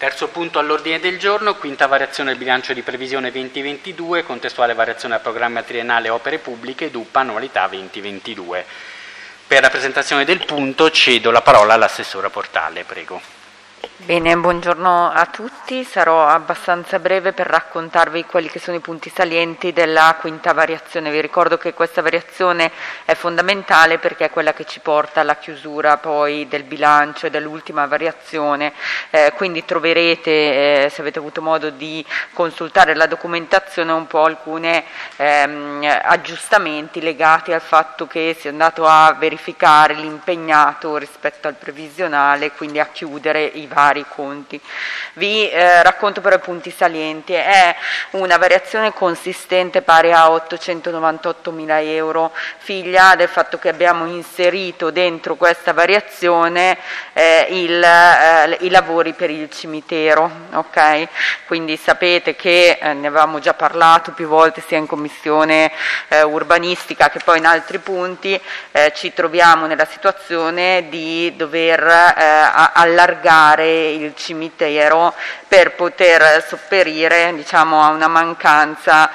Terzo punto all'ordine del giorno, quinta variazione del bilancio di previsione 2022, contestuale variazione al programma triennale opere pubbliche, DUP annualità 2022. Per la presentazione del punto cedo la parola all'assessora Portale, prego. Bene, buongiorno a tutti, sarò abbastanza breve per raccontarvi quelli che sono i punti salienti della quinta variazione. Vi ricordo che questa variazione è fondamentale perché è quella che ci porta alla chiusura poi del bilancio e dell'ultima variazione, quindi troverete, se avete avuto modo di consultare la documentazione, un po' alcuni aggiustamenti legati al fatto che si è andato a verificare l'impegnato rispetto al previsionale, quindi a chiudere i vari conti. Vi racconto però i punti salienti. È una variazione consistente pari a 898.000 euro, figlia del fatto che abbiamo inserito dentro questa variazione i lavori per il cimitero, ok? Quindi sapete che ne avevamo già parlato più volte sia in commissione urbanistica che poi in altri punti. Ci troviamo nella situazione di dover allargare il cimitero per poter sopperire, diciamo, a una mancanza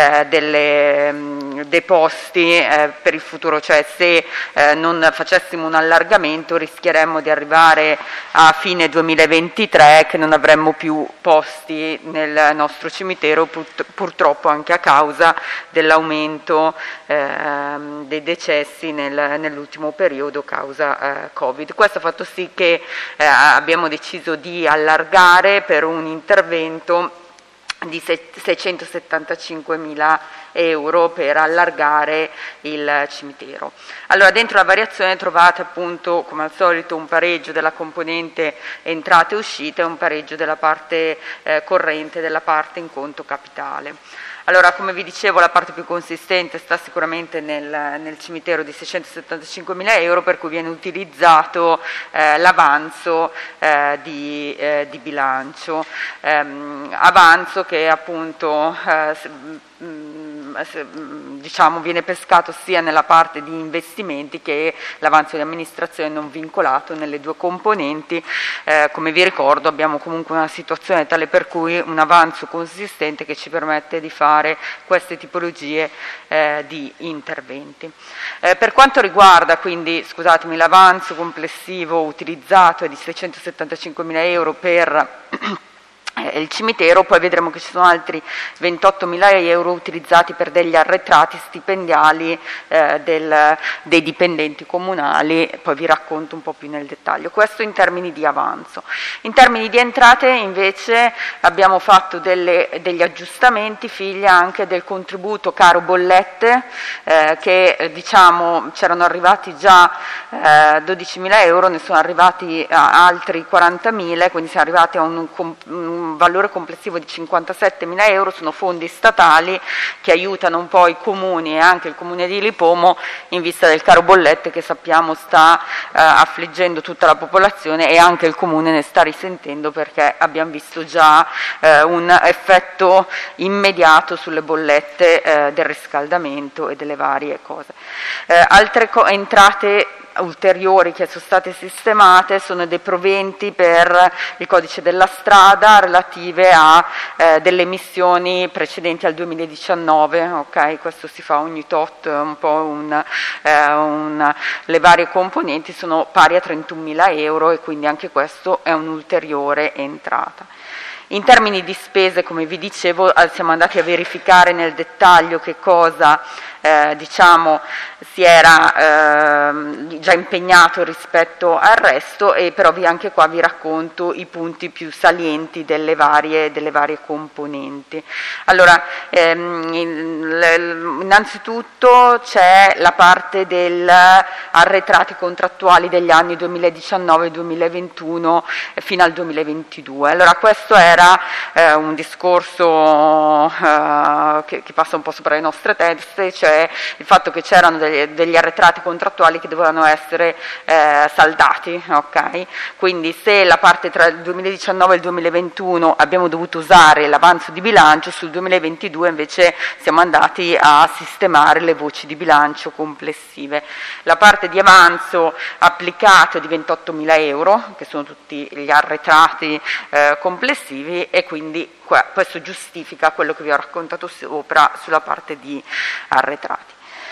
dei posti per il futuro, cioè se non facessimo un allargamento rischieremmo di arrivare a fine 2023 che non avremmo più posti nel nostro cimitero, purtroppo anche a causa dell'aumento dei decessi nell'ultimo periodo causa Covid. Questo ha fatto sì che abbiamo deciso di allargare per un intervento di 675.000 euro per allargare il cimitero. Allora, dentro la variazione trovate appunto, come al solito, un pareggio della componente entrate e uscite e un pareggio della parte corrente della parte in conto capitale. Allora, come vi dicevo, la parte più consistente sta sicuramente nel cimitero di 675.000 euro, per cui viene utilizzato l'avanzo di bilancio, avanzo che appunto diciamo viene pescato sia nella parte di investimenti che l'avanzo di amministrazione non vincolato nelle due componenti. Come vi ricordo, abbiamo comunque una situazione tale per cui un avanzo consistente che ci permette di fare queste tipologie di interventi. Per quanto riguarda quindi, scusatemi, l'avanzo complessivo utilizzato è di 675.000 euro per il cimitero, poi vedremo che ci sono altri 28.000 euro utilizzati per degli arretrati stipendiali dei dipendenti comunali, poi vi racconto un po' più nel dettaglio. Questo in termini di avanzo. In termini di entrate invece abbiamo fatto degli aggiustamenti, figlia anche del contributo caro bollette, che diciamo c'erano arrivati già 12.000 euro, ne sono arrivati altri 40.000, quindi siamo arrivati a un valore complessivo di 57.000 euro. Sono fondi statali che aiutano un po' i comuni e anche il comune di Lipomo in vista del caro bollette che sappiamo sta affliggendo tutta la popolazione, e anche il comune ne sta risentendo perché abbiamo visto già un effetto immediato sulle bollette del riscaldamento e delle varie cose. Altre entrate ulteriori che sono state sistemate sono dei proventi per il codice della strada relative a delle emissioni precedenti al 2019, ok? Questo si fa ogni tot, un po' le varie componenti sono pari a 31.000 euro e quindi anche questo è un'ulteriore entrata. In termini di spese, come vi dicevo, siamo andati a verificare nel dettaglio che cosa diciamo si era già impegnato rispetto al resto, e però anche qua vi racconto i punti più salienti delle varie componenti. Allora, innanzitutto c'è la parte del arretrati contrattuali degli anni 2019-2021 fino al 2022. Allora, questo era era un discorso che passa un po' sopra le nostre teste, cioè il fatto che c'erano degli arretrati contrattuali che dovevano essere saldati, ok? Quindi se la parte tra il 2019 e il 2021 abbiamo dovuto usare l'avanzo di bilancio, sul 2022 invece siamo andati a sistemare le voci di bilancio complessive. La parte di avanzo applicato è di 28.000 euro, che sono tutti gli arretrati complessivi, e quindi questo giustifica quello che vi ho raccontato sopra sulla parte di arretrati.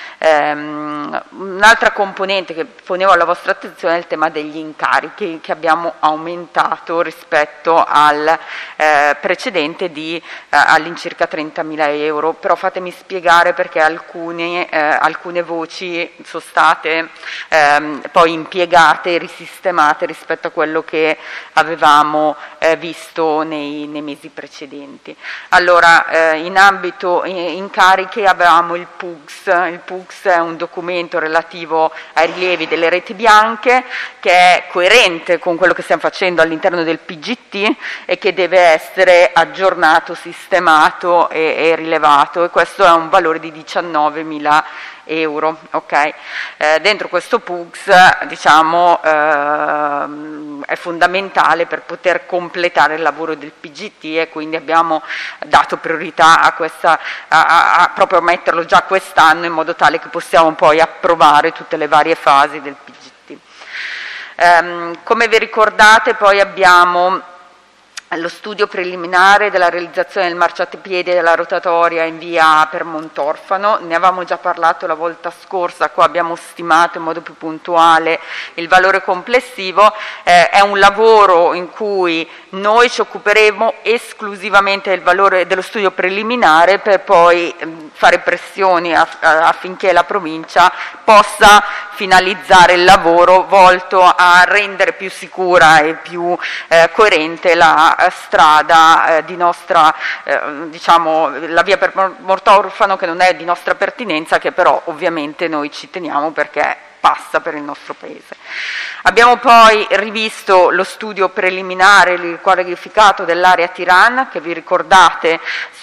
Un'altra componente che ponevo alla vostra attenzione è il tema degli incarichi, che abbiamo aumentato rispetto al precedente di all'incirca 30.000 euro, però fatemi spiegare perché alcune voci sono state poi impiegate e risistemate rispetto a quello che avevamo visto nei mesi precedenti. Allora, in ambito incarichi avevamo il PUGS. Il PUGS è un documento relativo ai rilievi delle reti bianche che è coerente con quello che stiamo facendo all'interno del PGT e che deve essere aggiornato, sistemato e rilevato, e questo è un valore di 19.000 euro. Okay? Dentro questo PUGS diciamo, è fondamentale per poter completare il lavoro del PGT, e quindi abbiamo dato priorità a questa, a proprio metterlo già quest'anno, in modo tale che possiamo poi approvare tutte le varie fasi del PGT. Come vi ricordate, poi abbiamo lo studio preliminare della realizzazione del marciapiede della rotatoria in via A per Montorfano. Ne avevamo già parlato la volta scorsa, qua abbiamo stimato in modo più puntuale il valore complessivo. È un lavoro in cui noi ci occuperemo esclusivamente del valore dello studio preliminare, per poi fare pressioni affinché la provincia possa finalizzare il lavoro volto a rendere più sicura e più coerente la strada di nostra, diciamo, la via per Montorfano, che non è di nostra pertinenza, che però ovviamente noi ci teniamo perché passa per il nostro paese. Abbiamo poi rivisto lo studio preliminare, il qualificato dell'area Tiran, che vi ricordate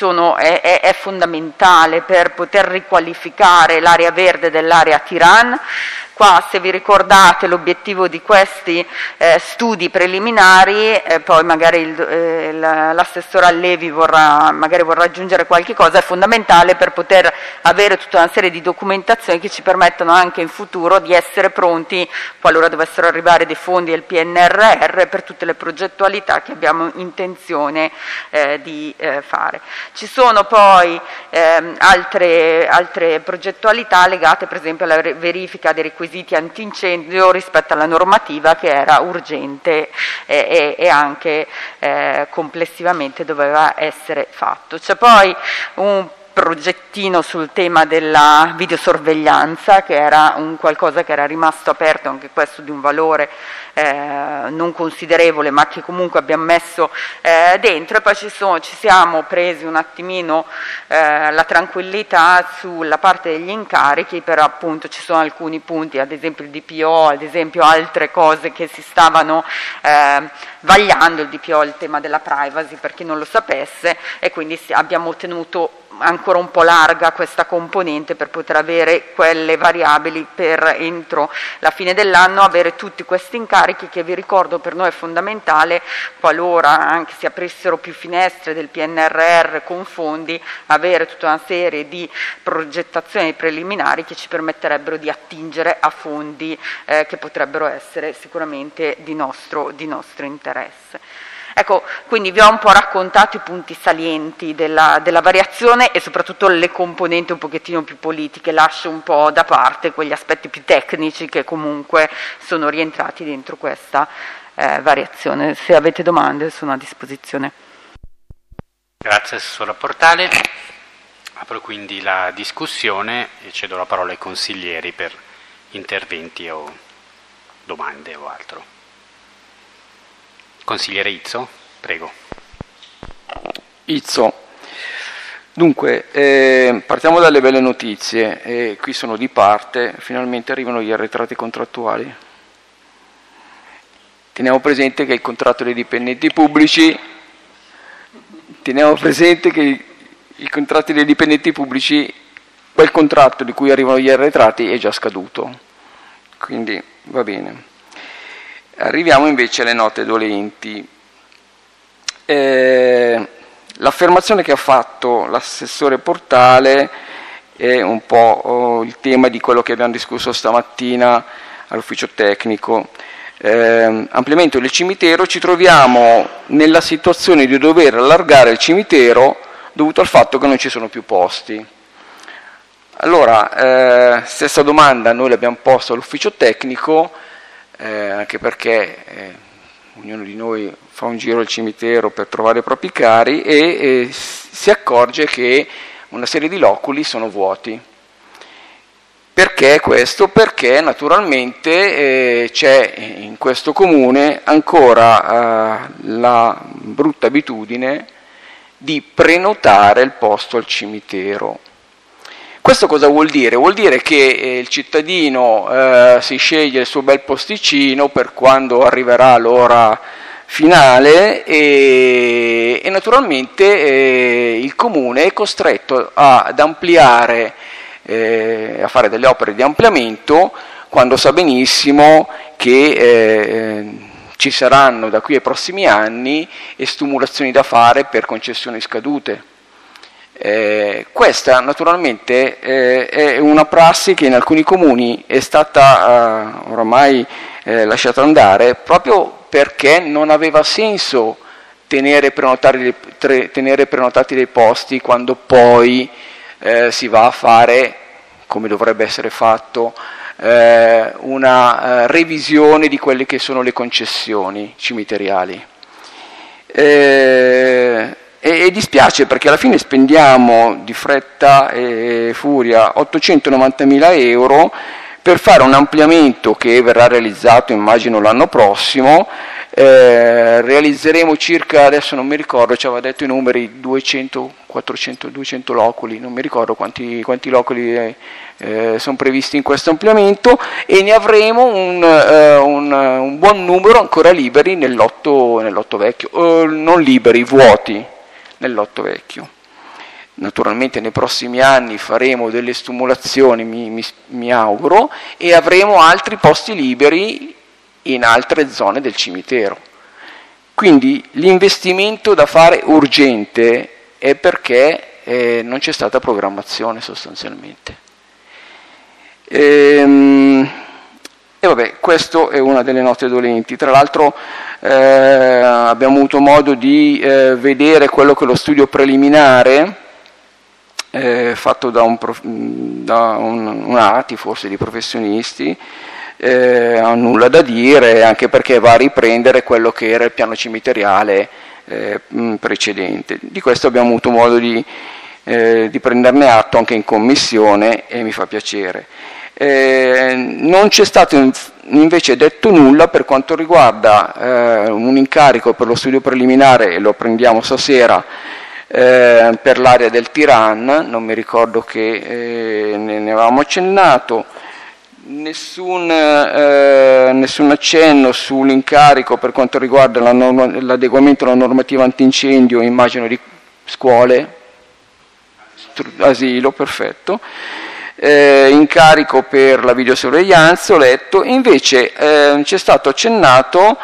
è fondamentale per poter riqualificare l'area verde dell'area Tiran. Qua, se vi ricordate, l'obiettivo di questi studi preliminari, poi magari l'assessore Allevi vorrà aggiungere qualche cosa, è fondamentale per poter avere tutta una serie di documentazioni che ci permettono anche in futuro di essere pronti, qualora dovessero arrivare dei fondi del PNRR, per tutte le progettualità che abbiamo intenzione di fare. Ci sono poi altre progettualità legate per esempio alla verifica dei requisiti antincendio rispetto alla normativa, che era urgente e anche complessivamente doveva essere fatto. C'è poi un progettino sul tema della videosorveglianza, che era un qualcosa che era rimasto aperto, anche questo di un valore non considerevole, ma che comunque abbiamo messo dentro. E poi ci siamo presi un attimino la tranquillità sulla parte degli incarichi, però appunto ci sono alcuni punti, ad esempio il DPO, ad esempio altre cose che si stavano vagliando. Il DPO è il tema della privacy, per chi non lo sapesse, e quindi abbiamo tenuto ancora un po' larga questa componente per poter avere quelle variabili per entro la fine dell'anno avere tutti questi incarichi, che vi ricordo per noi è fondamentale, qualora anche si aprissero più finestre del PNRR con fondi, avere tutta una serie di progettazioni preliminari che ci permetterebbero di attingere a fondi che potrebbero essere sicuramente di nostro interesse. Ecco, quindi vi ho un po' raccontato i punti salienti della variazione e soprattutto le componenti un pochettino più politiche. Lascio un po' da parte quegli aspetti più tecnici che comunque sono rientrati dentro questa variazione. Se avete domande sono a disposizione. Grazie Assessora Portale. Apro quindi la discussione e cedo la parola ai consiglieri per interventi o domande o altro. Consigliere Izzo, prego. Izzo. Dunque, partiamo dalle belle notizie, qui sono di parte, finalmente arrivano gli arretrati contrattuali. Teniamo presente che il contratto dei dipendenti pubblici teniamo presente che i contratti dei dipendenti pubblici, quel contratto di cui arrivano gli arretrati è già scaduto, quindi va bene. Arriviamo invece alle note dolenti. L'affermazione che ha fatto l'assessore Portale è un po' il tema di quello che abbiamo discusso stamattina all'ufficio tecnico. Ampliamento del cimitero, ci troviamo nella situazione di dover allargare il cimitero dovuto al fatto che non ci sono più posti. Allora, stessa domanda noi l'abbiamo posta all'ufficio tecnico, anche perché ognuno di noi fa un giro al cimitero per trovare i propri cari e si accorge che una serie di loculi sono vuoti. Perché questo? Perché naturalmente c'è in questo comune ancora la brutta abitudine di prenotare il posto al cimitero. Questo cosa vuol dire? Vuol dire che il cittadino si sceglie il suo bel posticino per quando arriverà l'ora finale e naturalmente il comune è costretto ad ampliare, a fare delle opere di ampliamento quando sa benissimo che ci saranno da qui ai prossimi anni stimolazioni da fare per concessioni scadute. Questa naturalmente è una prassi che in alcuni comuni è stata oramai lasciata andare proprio perché non aveva senso tenere prenotati dei posti quando poi si va a fare, come dovrebbe essere fatto, una revisione di quelle che sono le concessioni cimiteriali. E dispiace perché alla fine spendiamo di fretta e furia 890.000 euro per fare un ampliamento che verrà realizzato immagino l'anno prossimo. Realizzeremo circa, adesso non mi ricordo, ci aveva detto i numeri, 200 loculi, non mi ricordo quanti loculi sono previsti in questo ampliamento, e ne avremo un buon numero ancora liberi nel lotto vecchio, non liberi, vuoti nel lotto vecchio. Naturalmente nei prossimi anni faremo delle stimolazioni, mi auguro, e avremo altri posti liberi in altre zone del cimitero. Quindi l'investimento da fare urgente è perché non c'è stata programmazione sostanzialmente. E vabbè, questo è una delle note dolenti. Tra l'altro abbiamo avuto modo di vedere quello che è lo studio preliminare fatto da un ATI, forse di professionisti. Ha nulla da dire, anche perché va a riprendere quello che era il piano cimiteriale precedente. Di questo abbiamo avuto modo di prenderne atto anche in commissione e mi fa piacere. Non c'è stato invece detto nulla per quanto riguarda un incarico per lo studio preliminare, e lo prendiamo stasera, per l'area del Tiran. Non mi ricordo che ne avevamo accennato. Nessun accenno sull'incarico per quanto riguarda l'adeguamento alla normativa antincendio, immagino di scuole, asilo, perfetto. Incarico per la videosorveglianza, ho letto, invece c'è stato accennato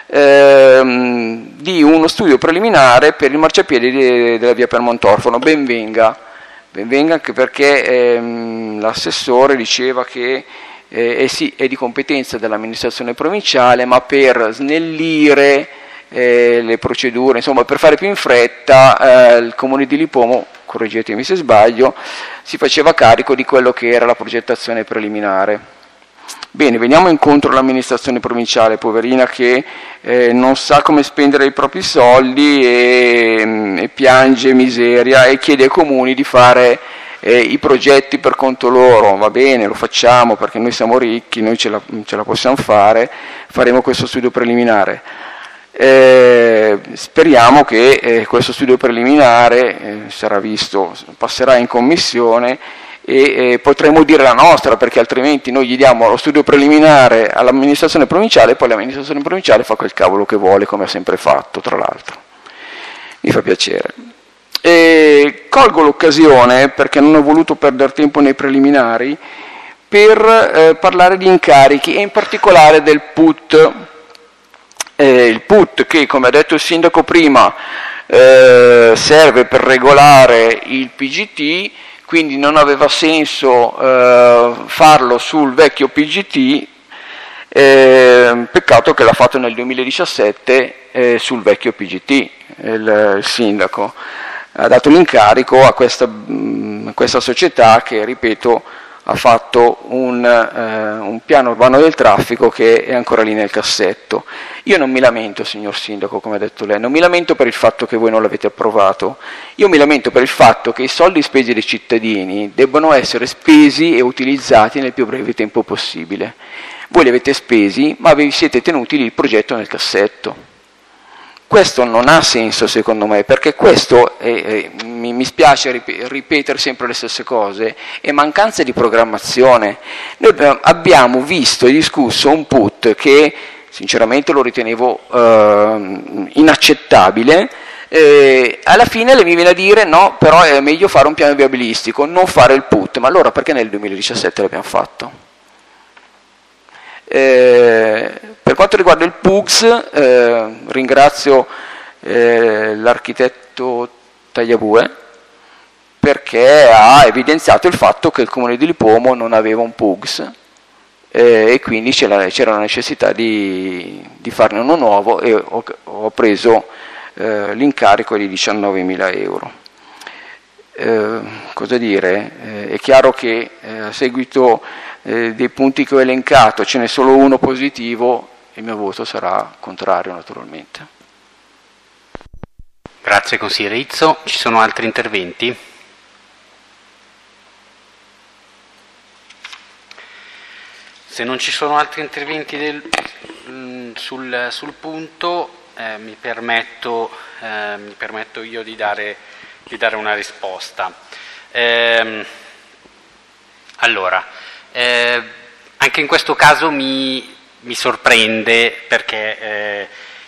di uno studio preliminare per il marciapiede della via per Montorfano. Ben venga anche perché l'assessore diceva che sì, è di competenza dell'amministrazione provinciale, ma per snellire le procedure, insomma per fare più in fretta, il comune di Lipomo, correggetemi se sbaglio, si faceva carico di quello che era la progettazione preliminare. Bene, veniamo incontro all'amministrazione provinciale, poverina, che non sa come spendere i propri soldi e piange miseria e chiede ai comuni di fare i progetti per conto loro. Va bene, lo facciamo perché noi siamo ricchi, noi ce la possiamo fare, faremo questo studio preliminare. Speriamo che questo studio preliminare sarà visto, passerà in commissione e potremo dire la nostra, perché altrimenti noi gli diamo lo studio preliminare all'amministrazione provinciale e poi l'amministrazione provinciale fa quel cavolo che vuole, come ha sempre fatto, tra l'altro. Mi fa piacere. Colgo l'occasione, perché non ho voluto perdere tempo nei preliminari, per parlare di incarichi e in particolare del PUT. Il PUT che, come ha detto il sindaco prima, serve per regolare il PGT, quindi non aveva senso farlo sul vecchio PGT, peccato che l'ha fatto nel 2017 sul vecchio PGT. Il sindaco ha dato l'incarico a questa società che, ripeto, ha fatto un piano urbano del traffico che è ancora lì nel cassetto. Io non mi lamento, signor sindaco, come ha detto lei, non mi lamento per il fatto che voi non l'avete approvato, io mi lamento per il fatto che i soldi spesi dai cittadini debbono essere spesi e utilizzati nel più breve tempo possibile. Voi li avete spesi, ma vi siete tenuti lì il progetto nel cassetto. Questo non ha senso, secondo me, perché questo, mi spiace ripetere sempre le stesse cose, è mancanza di programmazione. Noi abbiamo visto e discusso un PUT che sinceramente lo ritenevo inaccettabile. Alla fine lei mi viene a dire no, però è meglio fare un piano viabilistico, non fare il PUT. Ma allora perché nel 2017 l'abbiamo fatto? Per quanto riguarda il PUGS, ringrazio l'architetto Tagliabue perché ha evidenziato il fatto che il comune di Lipomo non aveva un PUGS e quindi c'era la necessità di farne uno nuovo e ho preso l'incarico di 19.000 euro. Cosa dire? È chiaro che a seguito dei punti che ho elencato ce n'è solo uno positivo, il mio voto sarà contrario naturalmente. Grazie consigliere Izzo. Ci sono altri interventi? Se non ci sono altri interventi sul punto, mi permetto io di dare una risposta. Allora, anche in questo caso mi sorprende perché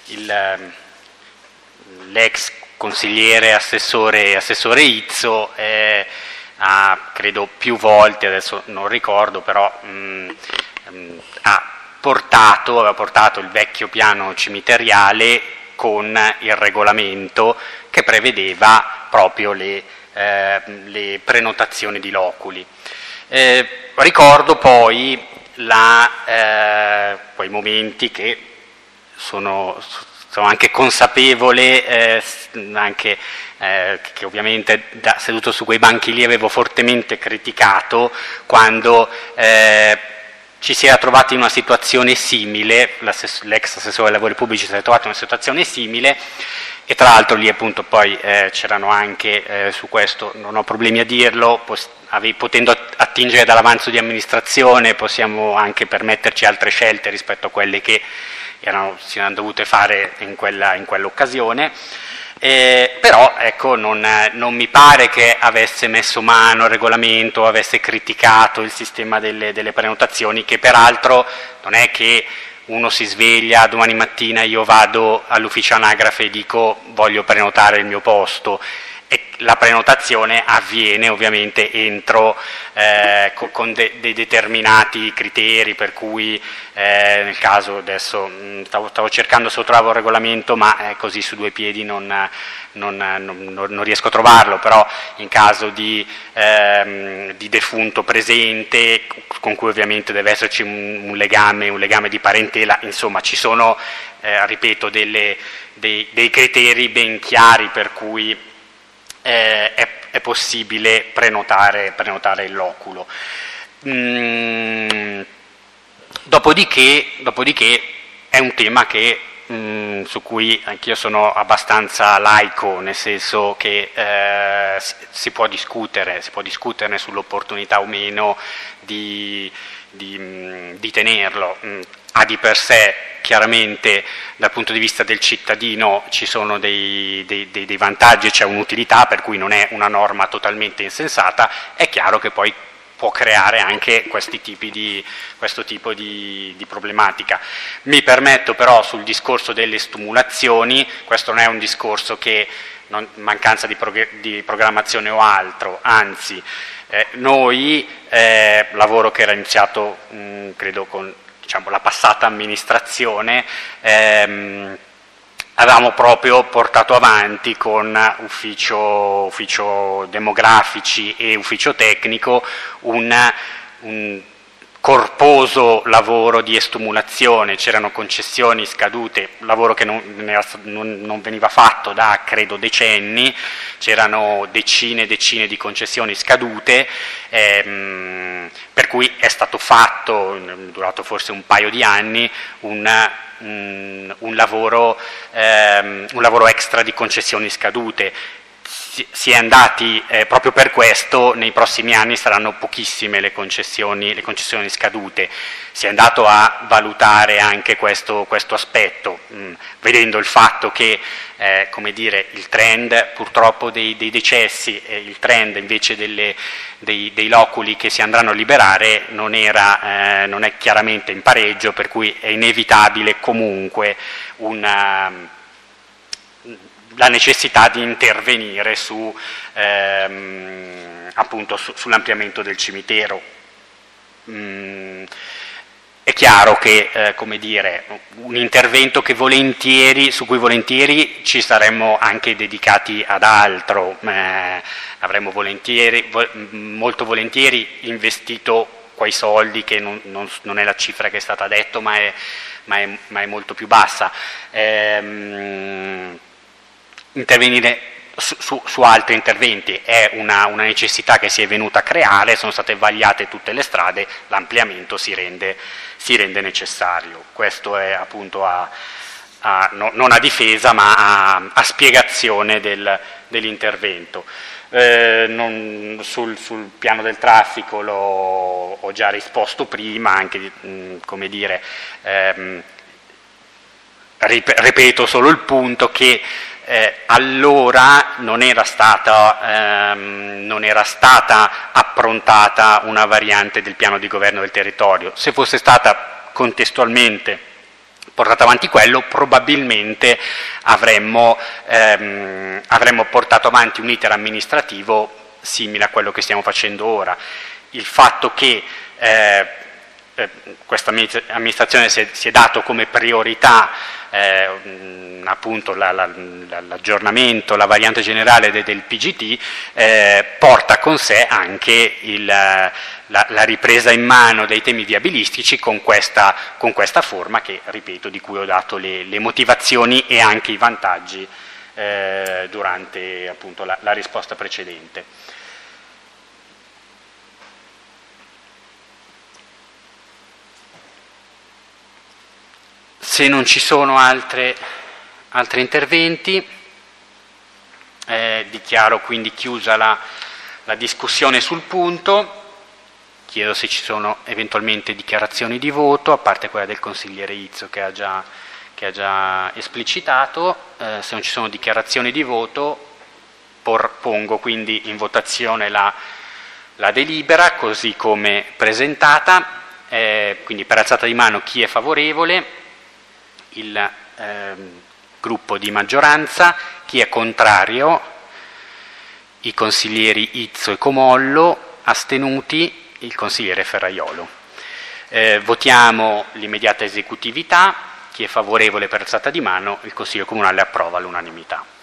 l'ex consigliere assessore Izzo ha, credo più volte, adesso non ricordo, però aveva portato il vecchio piano cimiteriale con il regolamento che prevedeva proprio le prenotazioni di loculi. Ricordo poi quei momenti che sono anche consapevole, che ovviamente seduto su quei banchi lì avevo fortemente criticato quando ci si era trovati in una situazione simile, l'ex assessore ai lavori pubblici si era trovato in una situazione simile. E tra l'altro lì appunto poi c'erano anche, su questo non ho problemi a dirlo, potendo attingere dall'avanzo di amministrazione possiamo anche permetterci altre scelte rispetto a quelle che si erano dovute fare in quell'occasione, però ecco non mi pare che avesse messo mano al regolamento, avesse criticato il sistema delle prenotazioni, che peraltro non è che uno si sveglia domani mattina, io vado all'ufficio anagrafe e dico voglio prenotare il mio posto, e la prenotazione avviene ovviamente entro con dei determinati criteri, per cui nel caso adesso stavo cercando se lo trovavo il regolamento, ma così su due piedi non riesco a trovarlo, però in caso di defunto presente, con cui ovviamente deve esserci un legame di parentela, insomma ci sono, ripeto, dei criteri ben chiari per cui è possibile prenotare il loculo. Dopodiché è un tema che su cui anch'io sono abbastanza laico, nel senso che si può discuterne sull'opportunità o meno di tenerlo. Ha di per sé chiaramente dal punto di vista del cittadino ci sono dei vantaggi, c'è un'utilità, per cui non è una norma totalmente insensata. È chiaro che poi può creare anche questo tipo di problematica. Mi permetto però sul discorso delle stimolazioni, questo non è un discorso che mancanza di programmazione o altro, anzi noi, lavoro che era iniziato credo con la passata amministrazione, avevamo proprio portato avanti con ufficio demografici e ufficio tecnico un corposo lavoro di estumulazione, c'erano concessioni scadute, lavoro che non veniva fatto da credo decenni, c'erano decine e decine di concessioni scadute, per cui è stato fatto, durato forse un paio di anni, un lavoro extra di concessioni scadute. Si è andati, proprio per questo nei prossimi anni saranno pochissime le concessioni scadute. Si è andato a valutare anche questo aspetto, vedendo il fatto che il trend purtroppo dei decessi e il trend invece dei loculi che si andranno a liberare non è chiaramente in pareggio, per cui è inevitabile comunque la necessità di intervenire appunto sull'ampliamento del cimitero. È chiaro che un intervento su cui volentieri ci saremmo anche dedicati ad altro, avremmo molto volentieri investito quei soldi, che non è la cifra che è stata detta, ma è molto più bassa. Intervenire su altri interventi è una necessità che si è venuta a creare, sono state vagliate tutte le strade, l'ampliamento si rende necessario. Questo è appunto non a difesa ma a spiegazione dell'intervento. Sul piano del traffico ho già risposto prima, anche ripeto solo il punto che allora non era stata approntata una variante del piano di governo del territorio. Se fosse stata contestualmente portato avanti quello, probabilmente avremmo portato avanti un iter amministrativo simile a quello che stiamo facendo ora. Il fatto che questa amministrazione si è dato come priorità appunto l'aggiornamento, la variante generale del PGT, porta con sé anche la ripresa in mano dei temi viabilistici con questa forma che, ripeto, di cui ho dato le motivazioni e anche i vantaggi durante appunto la risposta precedente. Se non ci sono altri interventi, dichiaro quindi chiusa la discussione sul punto. Chiedo se ci sono eventualmente dichiarazioni di voto, a parte quella del consigliere Izzo che ha già esplicitato. Se non ci sono dichiarazioni di voto, pongo quindi in votazione la delibera così come presentata. Quindi per alzata di mano chi è favorevole? Il gruppo di maggioranza, chi è contrario, i consiglieri Izzo e Comollo, astenuti il consigliere Ferraiolo. Votiamo l'immediata esecutività, chi è favorevole per alzata di mano, il Consiglio Comunale approva all'unanimità.